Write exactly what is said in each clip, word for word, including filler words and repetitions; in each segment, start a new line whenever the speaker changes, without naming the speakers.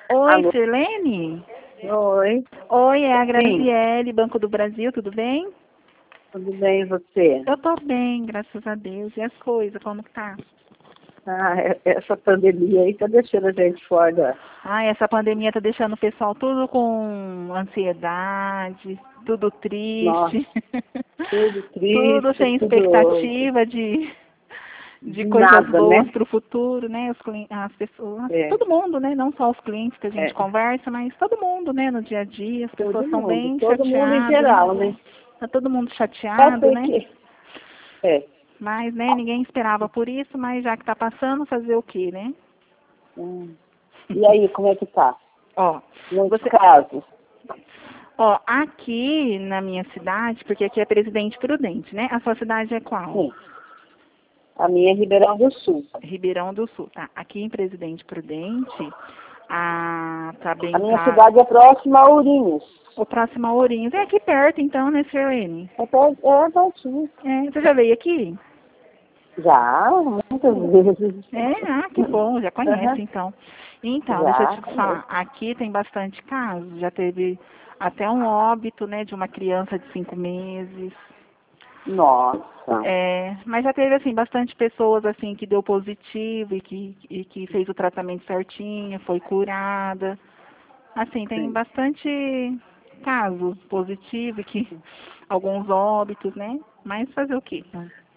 Oi,
Alô?
Sirlene?
Oi.
Oi, é a
Sim,
Graciele, Banco do Brasil, tudo bem?
tudo bem e você?
Eu tô bem, graças a Deus. E as coisas, como que tá?
Ah, é- essa pandemia aí tá deixando a gente fora.
Ai, essa pandemia tá deixando o pessoal tudo com ansiedade, tudo
Nossa,
triste,
tudo
tudo
triste,
sem
tudo
expectativa de, de
de
coisas
nada,
boas
né?
para o futuro, né? Os cli- as pessoas,
É,
todo mundo, né? Não só os clientes que a gente
é,
conversa, mas todo mundo, né? No dia a dia, as pessoas
todo
estão
mundo,
bem
todo mundo em
chateadas, né?
geral, né?
Tá todo mundo
Só
chateado, né?
porque, é,
Mas, né, ninguém esperava por isso, mas já que tá passando, fazer o quê, né?
hum. E aí, como é que tá?
Ó,
Muitos
você,
casos?
ó, aqui na minha cidade, porque aqui é Presidente Prudente, né? A sua cidade é qual?
Sim. A minha é Ribeirão do Sul.
Ribeirão do Sul, tá? Aqui em Presidente Prudente, a, tá
A
bem,
minha
tá,
cidade é próxima a Ourinhos.
o próximo a Ourinhos. É aqui perto, então, né, Sirlene?
É, per- é pertinho.
É, você já veio aqui?
Já, muitas vezes.
É, ah, que bom, já conhece,
Aham.
então. Então, deixa eu
Já,
te
conheço.
falar, aqui tem bastante casos, já teve até um óbito, né, de uma criança de cinco meses.
Nossa.
É, mas já teve, assim, bastante pessoas, assim, que deu positivo e que, e que fez o tratamento certinho, foi curada. Assim, tem
Sim.
bastante casos positivos, que alguns óbitos, né? Mas fazer o quê?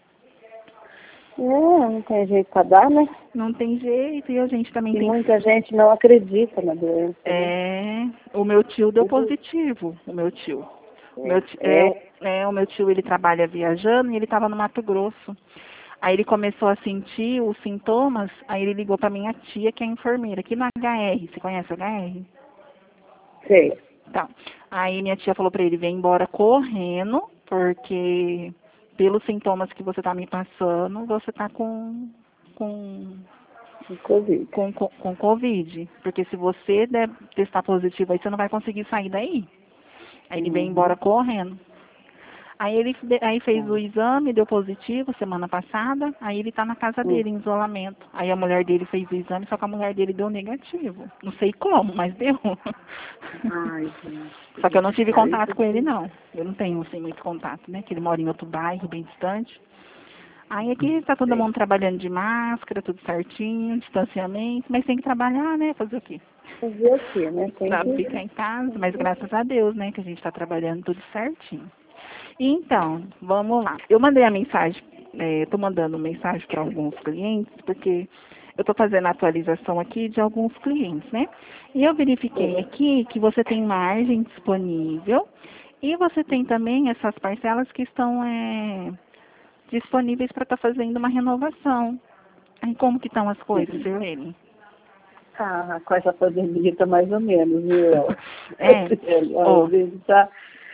É, não tem jeito pra dar, né?
Não tem jeito e a gente também
E
tem que.
muita gente não acredita na doença, né?
É, o meu tio deu positivo, o meu tio. O meu
É,
tio, é,
é,
é, o meu tio, ele trabalha viajando e ele estava no Mato Grosso. Aí ele começou a sentir os sintomas, aí ele ligou para minha tia, que é enfermeira, aqui na H R. Você conhece a H R?
sei.
Tá. Aí minha tia falou para ele, vem embora correndo, porque pelos sintomas que você tá me passando, você tá com com
O Covid.
com, com, com Covid. Porque se você der, testar positivo aí, você não vai conseguir sair daí. Aí ele veio embora
Uhum.
correndo. Aí ele de- aí fez o
Uhum.
exame, deu positivo semana passada, aí ele tá na casa
Uhum.
dele, em isolamento. Aí a mulher dele fez o exame, só que a mulher dele deu negativo. Não sei como, mas deu.
Ai, gente.
Só que eu não tive
É isso
contato com ele,
aqui.
não. Eu não tenho, assim, muito contato, né? Que ele mora em outro bairro, bem distante. Aí aqui tá todo
Sei.
mundo trabalhando de máscara, tudo certinho, distanciamento, mas tem que trabalhar, né? Fazer o quê?
Fazer o quê, né? Tem
Sabe,
que...
ficar em casa, mas graças a Deus, né? Que a gente tá trabalhando tudo certinho. Então, vamos lá. Eu mandei a mensagem, estou mandando mensagem para alguns clientes, porque eu estou fazendo a atualização aqui de alguns clientes, né? E eu verifiquei aqui que você tem margem disponível e você tem também essas parcelas que estão é, disponíveis para estar fazendo uma renovação. Aí como que estão as coisas, Sirlene?
Ah, com essa pandemia tá mais ou menos, viu?
É,
A
ó,
gente tá...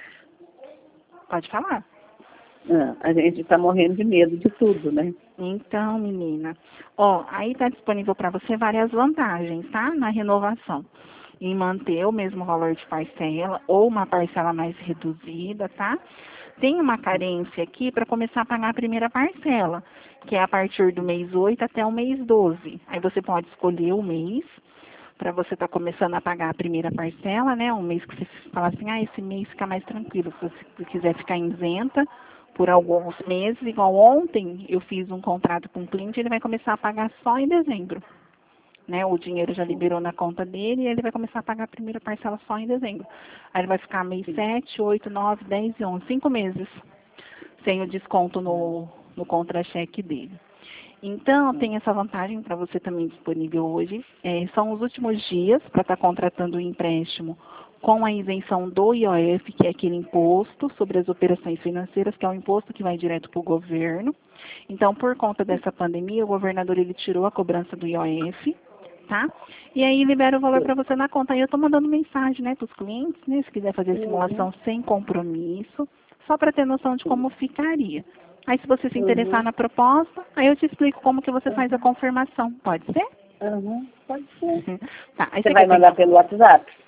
pode falar.
ah, a gente tá morrendo de medo de tudo, né?
Então, menina, ó, aí está disponível para você várias vantagens, tá? Na renovação. Em manter o mesmo valor de parcela ou uma parcela mais reduzida, tá? Tem uma carência aqui para começar a pagar a primeira parcela, que é a partir do mês oito até o mês doze. Aí você pode escolher o mês para você estar começando a pagar a primeira parcela, né? Um mês que você fala assim, ah, esse mês fica mais tranquilo. Se você quiser ficar isenta por alguns meses, igual ontem eu fiz um contrato com um cliente, ele vai começar a pagar só em dezembro. Né? O dinheiro já liberou na conta dele e ele vai começar a pagar a primeira parcela só em dezembro. Aí ele vai ficar mês sete, oito, nove, dez e onze, cinco meses sem o desconto no, no contra-cheque dele. Então, tem essa vantagem para você também disponível hoje. É, são os últimos dias para estar contratando o empréstimo com a isenção do I O F, que é aquele imposto sobre as operações financeiras, que é um imposto que vai direto para o governo. Então, por conta dessa pandemia, o governador ele tirou a cobrança do I O F, tá? E aí libera o valor para você na conta. Aí eu estou mandando mensagem, né, para os clientes, né, se quiser fazer
Uhum.
simulação sem compromisso, só para ter noção de como ficaria. Aí se você se interessar
Uhum.
na proposta, aí eu te explico como que você faz a
Uhum.
confirmação. Pode ser?
Uhum. Pode ser.
Tá. Aí
Você
você
vai
quer que eu...
mandar pelo WhatsApp?
Não,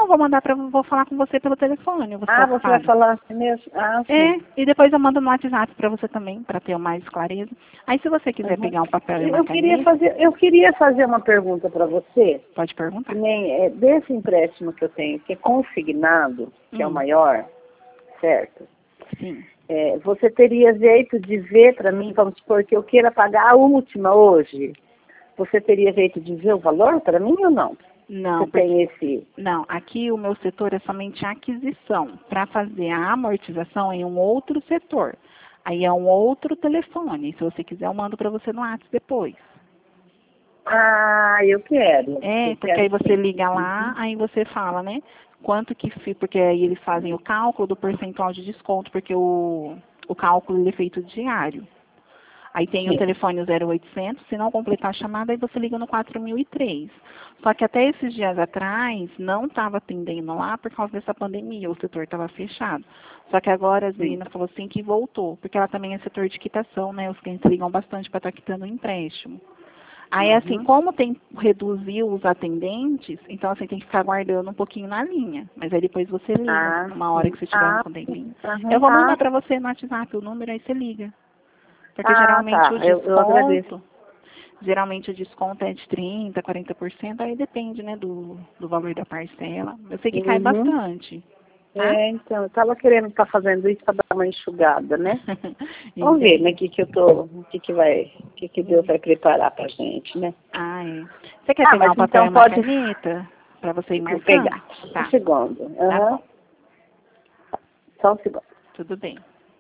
vou mandar para vou falar com você pelo telefone. Você
Ah, você vai falar assim mesmo? Ah, sim.
É, e depois eu mando no WhatsApp para você também, para ter mais clareza. Aí se você quiser
Uhum.
pegar um papel e uma
Eu queria
caneta,
fazer, eu queria fazer uma pergunta para você.
pode perguntar.
Que nem, é, desse empréstimo que eu tenho, que é consignado, que é o
Hum.
maior, certo?
Sim.
É, você teria jeito de ver para mim, vamos supor que eu queira pagar a última hoje. Você teria jeito de ver o valor para mim ou não?
Não,
Você
porque,
tem esse...
não, aqui o meu setor é somente aquisição. Para fazer a amortização em um outro setor. Aí é um outro telefone. Se você quiser, eu mando para você no WhatsApp depois.
Ah, eu quero.
É,
Eu
porque
quero
aí você
sim.
liga lá, aí você fala, né? Quanto que fi, porque aí eles fazem o cálculo do percentual de desconto, porque o, o cálculo ele é feito diário. Aí tem o
Sim.
telefone zero oitocentos, se não completar a chamada, aí você liga no quatro mil e três. Só que até esses dias atrás não estava atendendo lá por causa dessa pandemia, o setor estava fechado. Só que agora a
Sim.
Zina falou assim que voltou, porque ela também é setor de quitação, né? Os clientes ligam bastante para estar quitando o empréstimo. Aí, assim,
Uhum.
como tem reduziu os atendentes, então, assim, tem que ficar aguardando um pouquinho na linha. Mas aí depois você liga,
Ah,
uma hora
sim.
que você tiver
Ah,
um tempinho.
uhum.
Eu vou
Ah,
mandar para você no WhatsApp o número, aí você liga. Porque
ah,
geralmente
tá.
o
Eu, eu agradeço.
desconto, geralmente o desconto é de trinta, quarenta por cento, aí depende, né, do, do valor da parcela. Eu sei que cai
Uhum.
bastante, tá?
É, então, eu estava querendo estar fazendo isso para dar uma enxugada, né? Vamos ver, né, o
Entendi.
que que eu tô, o que que vai, o que que Deus vai preparar pra gente, né?
Ah, é. Você quer
Ah,
pegar
mas
um papel e
então
uma
pode,
caneta para você ir
vou
marcando?
pegar. Um
Tá,
segundo.
tá
Aham,
bom.
só um segundo.
Tudo bem.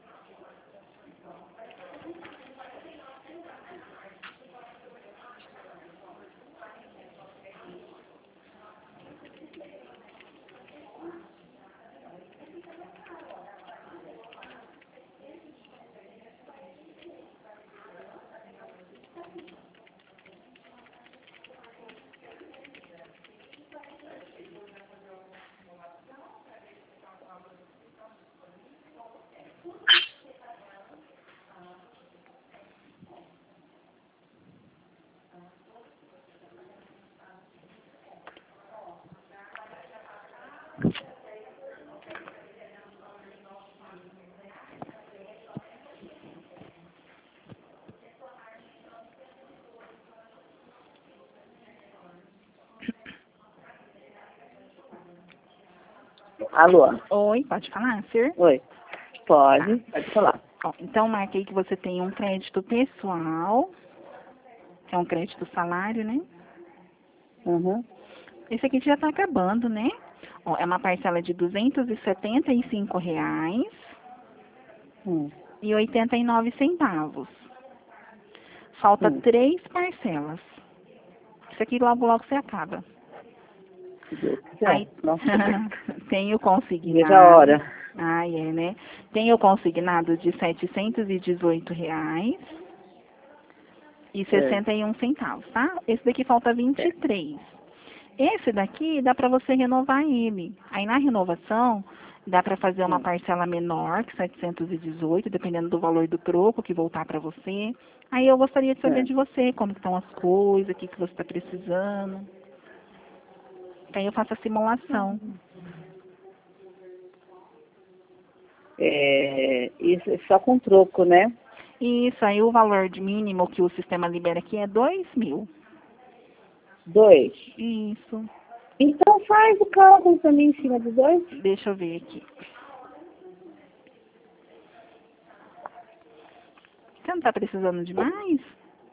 Alô?
Oi, pode falar, Sir?
Oi.
Tá.
Pode, pode falar.
Ó, então, marquei que você tem um crédito pessoal, que é um crédito salário, né?
Uhum.
Esse aqui já está acabando, né? Ó, é uma parcela de duzentos e setenta e cinco reais
Hum.
e oitenta e nove centavos. Falta
Hum.
três parcelas. Isso aqui logo, logo você acaba.
Se Deus quiser.
Aí
Nossa.
tem o
Veja a
consignado.
hora.
Ah, é, né? Tem o consignado de setecentos e dezoito reais e
É,
sessenta e um centavos, tá? Esse daqui falta vinte e
certo.
três. Esse daqui dá para você renovar ele. Aí na renovação dá para fazer uma
Hum.
parcela menor que setecentos e dezoito, dependendo do valor do troco que voltar para você. Aí eu gostaria de saber
É.
de você, como estão as coisas, o que, que você está precisando. Aí eu faço a simulação.
É, isso é só com troco, né?
Isso, aí o valor de mínimo que o sistema libera aqui é dois mil.
Dois.
Isso.
Então faz o cálculo também em cima de dois.
Deixa eu ver aqui. Você não está precisando de mais?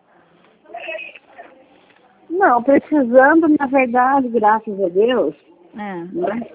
Não, precisando, na verdade, graças a Deus,
É.
né?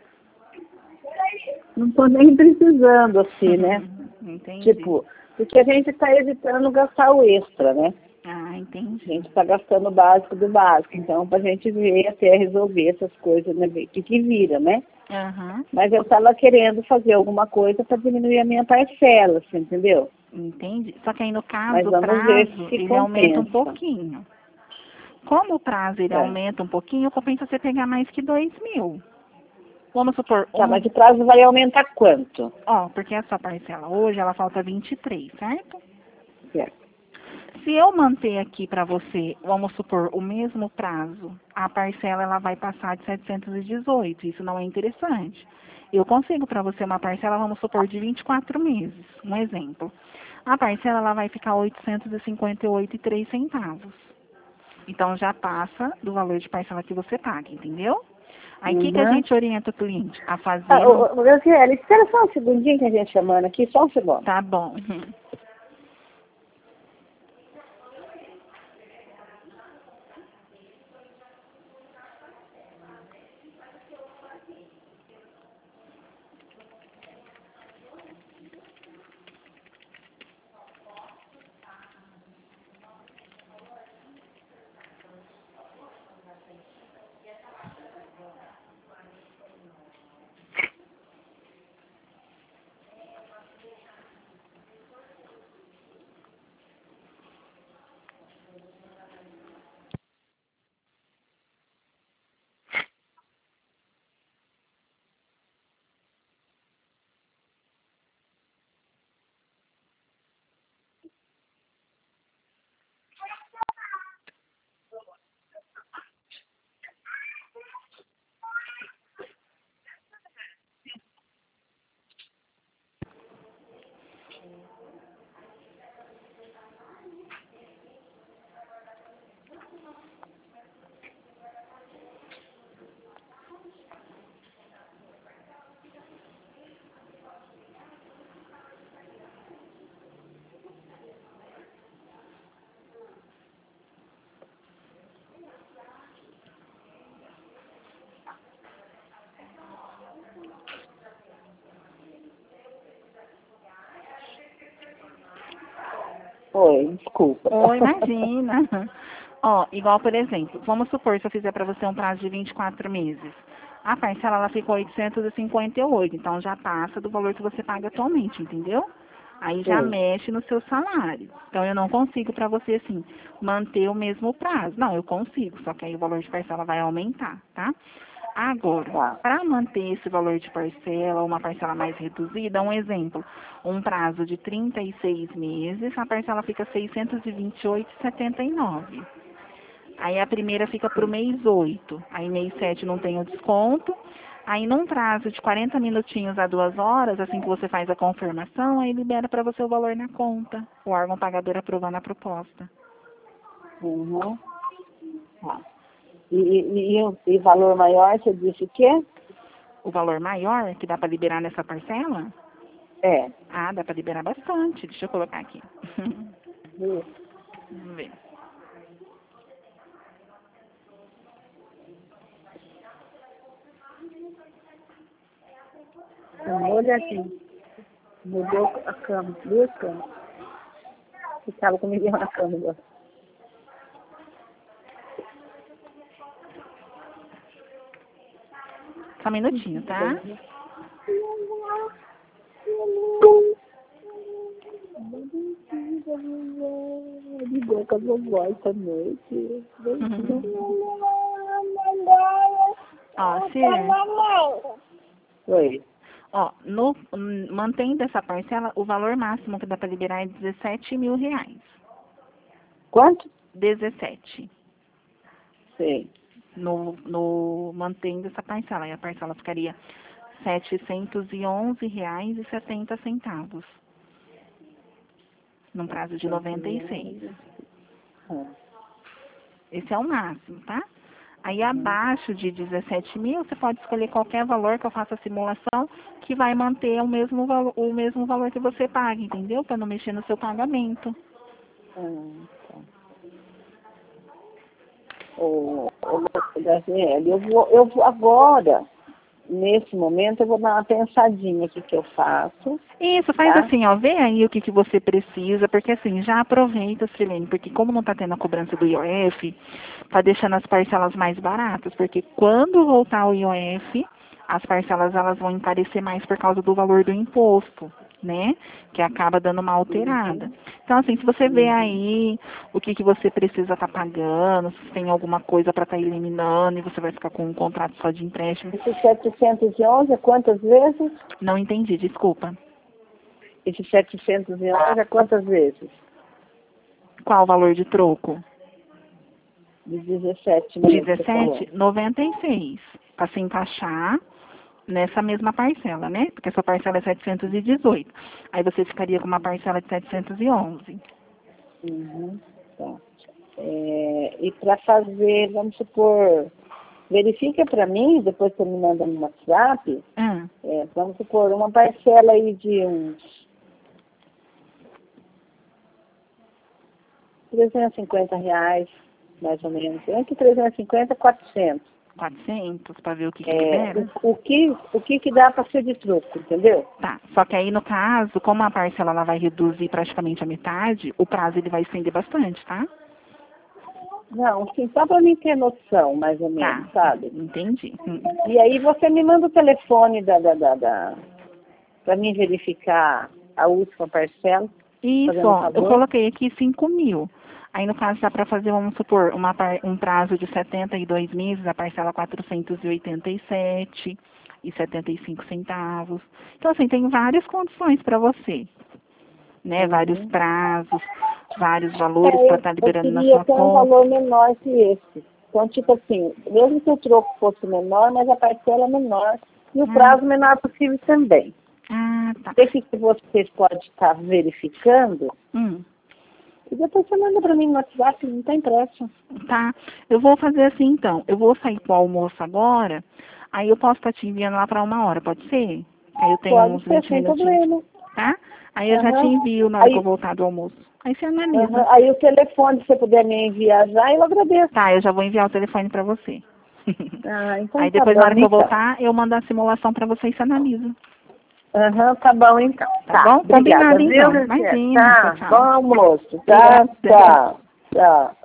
Não estou nem precisando, assim, né?
Entendi.
Tipo, porque a gente está evitando gastar o extra, né?
Ah,
A
entendi.
gente está gastando o básico do básico. Então, para a gente ver até resolver essas coisas, né? Ver o que, que vira, né?
Aham.
Mas eu estava querendo fazer alguma coisa para diminuir a minha parcela, você entendeu?
Entendi. Só que aí no
Mas
caso o
vamos ver
prazo,
se
ele aumenta um
compensa.
pouquinho. Como o prazo ele
É.
aumenta um pouquinho, compensa você pegar mais que dois mil. Vamos supor,
Tá,
um,
mas o prazo vai aumentar quanto?
ó, porque a sua parcela hoje, ela falta vinte e três, certo?
Certo.
Se eu manter aqui para você, vamos supor, o mesmo prazo, a parcela ela vai passar de setecentos e dezoito. Isso não é interessante. Eu consigo para você uma parcela, vamos supor, de vinte e quatro meses. Um exemplo. A parcela ela vai ficar oitocentos e cinquenta e oito e três centavos. Então já passa do valor de parcela que você paga, entendeu? Aí o que, que a
Uhum.
gente orienta o cliente a fazer?
Ah,
no-
ô, ô, Graziele, espera só um segundinho que a gente chamando aqui, só um segundo.
Tá bom. Uhum.
Oi, desculpa.
Oi, imagina. Ó, igual, por exemplo, vamos supor se eu fizer para você um prazo de vinte e quatro meses. A parcela ela ficou oitocentos e cinquenta e oito, então já passa do valor que você paga atualmente, entendeu? Aí já
Sim.
mexe no seu salário. Então eu não consigo para você assim manter o mesmo prazo. Não, eu consigo, só que aí o valor de parcela vai aumentar, tá? Agora,
Tá.
para manter esse valor de parcela, uma parcela mais reduzida, um exemplo, um prazo de trinta e seis meses, a parcela fica seiscentos e vinte e oito reais e setenta e nove. Aí a primeira fica para o mês oito. Aí mês sete não tem o desconto. Aí num prazo de quarenta minutinhos a duas horas, assim que você faz a confirmação, aí libera para você o valor na conta. O órgão pagador aprovando a proposta.
Uhum. Tá. E, e, e, o- e valor maior, você disse o quê?
O valor maior que dá para liberar nessa parcela?
É.
Ah, dá para liberar bastante. Deixa eu colocar aqui.
Isso.
Vamos ver.
Olha assim, mudou a cama, duas camas. Ficava comigo na cama agora.
Só um minutinho, tá?
Ligou com a vovó essa noite.
Ó, Cir,
Oi.
ó, no, hum, mantendo essa parcela, o valor máximo que dá para liberar é dezessete mil reais.
Quanto?
dezessete.
Sei.
No, no, mantendo essa parcela. E a parcela ficaria setecentos e onze reais e setenta centavos. Num prazo de noventa e seis. Esse é o máximo, tá? Aí abaixo de dezessete mil, você pode escolher qualquer valor que eu faça a simulação que vai manter o mesmo, valo- o mesmo valor que você paga, entendeu? Para não mexer no seu pagamento.
Hum, tá. Ô, ô, Graziele, eu vou, eu vou agora, nesse momento, eu vou dar uma pensadinha aqui que eu faço.
Isso, faz
Tá?
assim, ó, vê aí o que, que você precisa, porque assim, já aproveita, Silene, porque como não tá tendo a cobrança do I O F, tá deixando as parcelas mais baratas, porque quando voltar o I O F, as parcelas elas vão encarecer mais por causa do valor do imposto, né? Que acaba dando uma alterada. Então, assim, se você vê aí o que, que você precisa estar pagando, se tem alguma coisa para estar eliminando e você vai ficar com um contrato só de empréstimo.
Esse setecentos e onze é quantas vezes?
Não entendi, desculpa.
Esse setecentos e onze é quantas vezes?
Qual o valor de troco?
De dezessete mil.
dezessete, noventa e seis. Para se encaixar nessa mesma parcela, né? Porque a sua parcela é setecentos e dezoito. Aí você ficaria com uma parcela de setecentos e onze.
Uhum, tá. É, e para fazer, vamos supor, verifica para mim, depois você me manda no WhatsApp,
Hum.
é, vamos supor, uma parcela aí de uns trezentos e cinquenta reais, mais ou menos. Entre trezentos e cinquenta e quatrocentos.
quatrocentos, para ver o que, que
É,
libera?
o, o, que, o que que dá para ser de troco, entendeu?
Tá, só que aí no caso, como a parcela ela vai reduzir praticamente a metade, o prazo ele vai estender bastante, tá?
Não, assim, só para mim ter noção, mais ou menos,
Tá,
sabe?
entendi. Hum.
E aí você me manda o telefone da, da, da, da para mim verificar a última parcela.
Isso,
Fazendo um
ó, eu
favor.
coloquei aqui cinco mil. Aí, no caso, dá para fazer, vamos supor, uma, par- um prazo de setenta e dois meses, a parcela quatrocentos e oitenta e sete e setenta e cinco centavos. Então, assim, tem várias condições para você, né?
Uhum.
Vários prazos, vários valores
É,
para
eu,
estar
eu
liberando na
queria
sua
ter um
conta.
valor menor que esse. Então, tipo assim, mesmo que o troco fosse menor, mas a parcela é menor e o
Ah.
prazo menor possível também.
Ah, tá.
O que que vocês podem estar verificando?
Hum.
E depois você manda para mim no WhatsApp, não tem pressa.
Tá, eu vou fazer assim então. Eu vou sair pro almoço agora, aí eu posso estar te enviando lá para uma hora, pode ser? Aí eu tenho
Pode
uns
ser,
vinte
sem
minutinhos,
problema.
tá? Aí eu já te
Aham.
envio na hora que eu
Aí,
voltar do almoço. Aí você
aham.
analisa.
Aí o telefone, se você puder me enviar já, eu agradeço.
Tá, eu já vou enviar o telefone para você.
Ah, então
Aí
tá
depois, na
bom,
hora que eu
então.
voltar, eu mando a simulação para você e você analisa.
Aham, tá bom, então.
Tá bom?
Obrigada,
Combinado
viu,
então.
Luciana?
Imagina,
Tá,
tchau,
bom
tchau.
almoço, tá?
Obrigada.
Tchau, tchau.